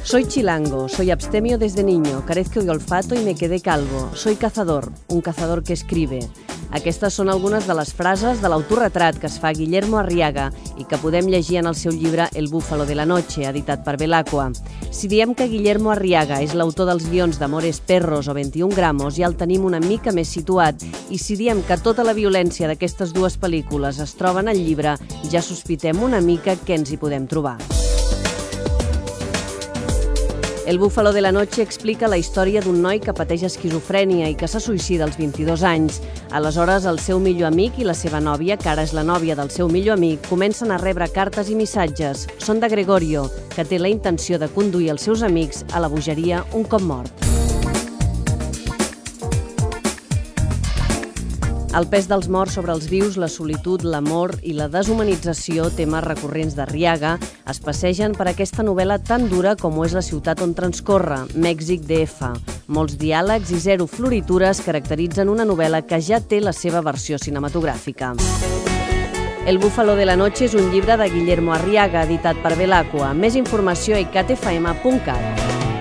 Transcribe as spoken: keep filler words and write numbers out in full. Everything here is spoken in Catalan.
Soy chilango, soy abstemio desde niño, carezco de olfato y me quedé calvo. Soy cazador, un cazador que escribe. Aquestes són algunes de les frases de l'autorretrat que es fa Guillermo Arriaga i que podem llegir en el seu llibre El búfalo de la noche, editat per Belacqua. Si diem que Guillermo Arriaga és l'autor dels guions d'Amores Perros o vint-i-un gramos, ja el tenim una mica més situat. I si diem que tota la violència d'aquestes dues pel·lícules es troba en el llibre, ja sospitem una mica què ens hi podem trobar. El búfalo de la noche explica la història d'un noi que pateix esquizofrènia i que se suïcida als vint-i-dos anys. Aleshores, el seu millor amic i la seva nòvia, que ara és la nòvia del seu millor amic, comencen a rebre cartes i missatges. Són de Gregorio, que té la intenció de conduir els seus amics a la bogeria un cop mort. El pes dels morts sobre els vius, la solitud, l'amor i la deshumanització, temes recurrents d'Arriaga, es passegen per aquesta novel·la tan dura com ho és la ciutat on transcorre, Mèxic D F. Molts diàlegs i zero floritures caracteritzen una novel·la que ja té la seva versió cinematogràfica. El búfalo de la noche és un llibre de Guillermo Arriaga, editat per Belacqua. Més informació a i cat efa ema punt cat.